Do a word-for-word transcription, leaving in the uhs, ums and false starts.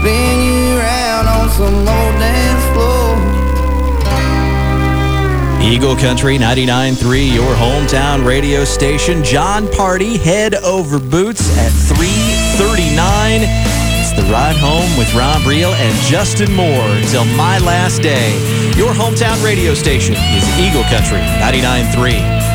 spin you around on some old dance floor. Eagle Country ninety-nine point three, your hometown radio station. John Party, Head Over Boots at three thirty-nine. It's the ride home with Rob Reel and Justin Moore until my last day. Your hometown radio station is Eagle Country ninety-nine point three.